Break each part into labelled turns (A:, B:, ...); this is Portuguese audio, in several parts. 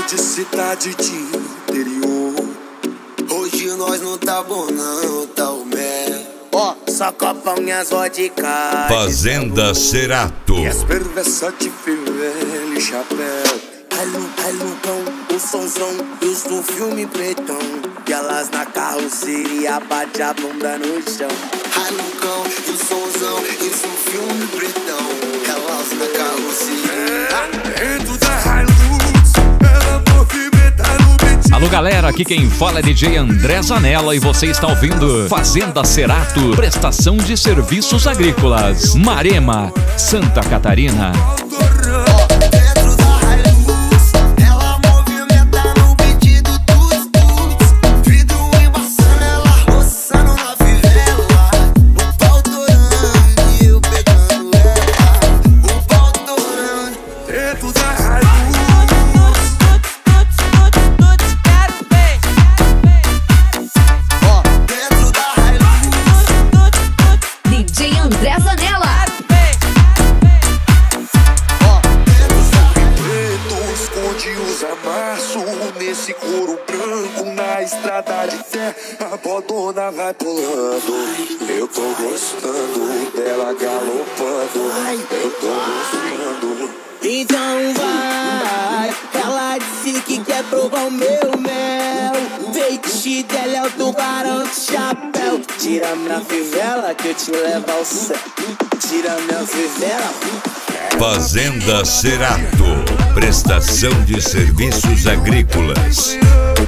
A: de cidade de interior. Hoje nós não tá bom não, tá o mel.
B: Ó, só copão minhas vodka.
C: Fazenda Cerato.
A: E as perversas de fivela e chapéu.
B: Ai, Lucão, o sonzão, os do filme pretão. E elas na carroceria, bate a bunda no chão.
A: Ai, Lucão, e o sonzão, isso é um filme pretão. Elas na carroceria. Dentro da Hilux, ela movimenta no beat.
D: Alô galera, aqui quem fala é DJ André Zanella e você está ouvindo Fazenda Cerato, prestação de serviços agrícolas, Marema, Santa Catarina.
A: Nesse couro branco na estrada de terra, a bodona vai pulando. Eu tô gostando dela galopando. Eu tô gostando.
B: Então vai, ela disse que quer provar o meu mel. Feitiço dela é o tubarão de chapéu. Tira minha fivela que eu te levo ao céu. Tira minha fivela.
C: Fazenda Cerato, prestação de serviços agrícolas.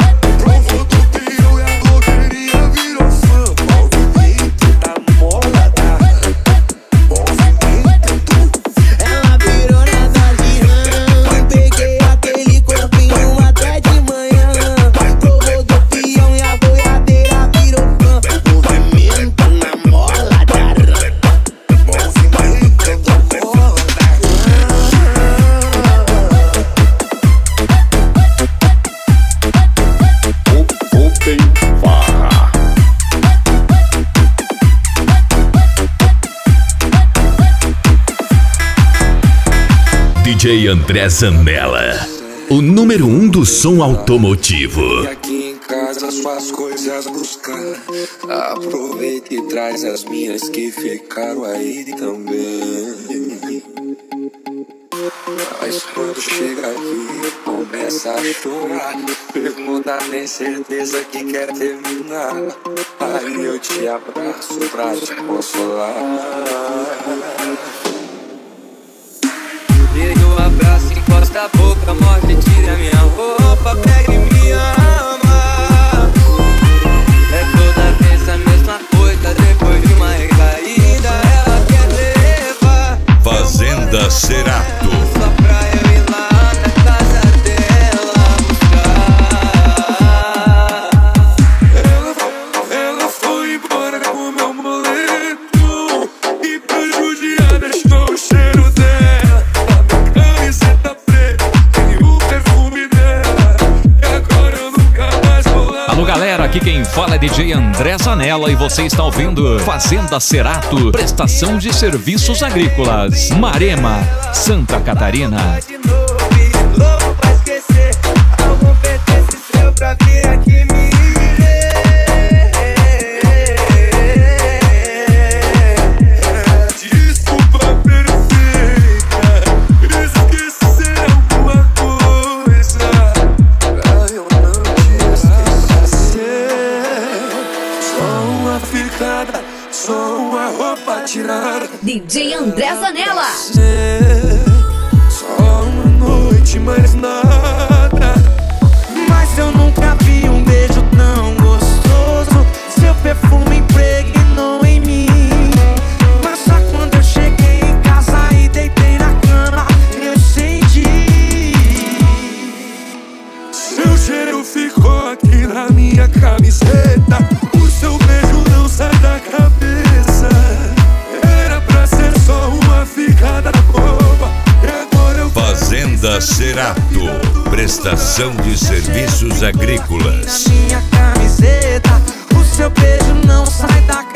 B: Ela virou nada de rã. Peguei aquele corpinho até de manhã. Provou do peão e a boiadeira virou fã. Movimento na mola da rã. Movimento na mola.
E: DJ André Zanella, o número 1 do som automotivo.
A: E aqui em casa suas coisas buscar. Aproveita e traz as minhas que ficaram aí também. Mas quando chega aqui, começa a chorar. Pergunta, tem certeza que quer terminar. Aí eu te abraço pra te consolar.
F: Dê um abraço, encosta a boca, mostra e tira minha roupa, pega e me ama. É toda vez a mesma coisa, depois de uma recaída, ela quer levar.
C: Fazenda Cerato.
F: Só pra eu ir lá na casa dela buscar.
A: Ela foi embora com meu moletom e pra judiar deixou o cheiro dela.
D: Alô galera, aqui quem fala é DJ André Zanella e você está ouvindo Fazenda Cerato, prestação de serviços agrícolas, Marema, Santa Catarina.
F: De novo, louco pra esquecer. Algum pertence seu pra vir aqui me ver.
A: Desculpa perfeita, esquecer alguma coisa pra eu não te esquecer. Só uma ficada, só uma roupa tirada.
G: DJ André Zanella.
A: Só uma noite, mais nada.
B: Mas eu nunca vi um beijo tão gostoso. Seu perfume impregnou em mim. Mas só quando eu cheguei em casa e deitei na cama, eu senti.
A: Seu cheiro ficou aqui na minha camiseta. O seu beijo não sai da cabeça. Era pra ser só uma ficada boba. E agora eu
C: Fazenda Cerato, prestação de serviços agrícolas.
B: na minha camiseta. O seu beijo não sai da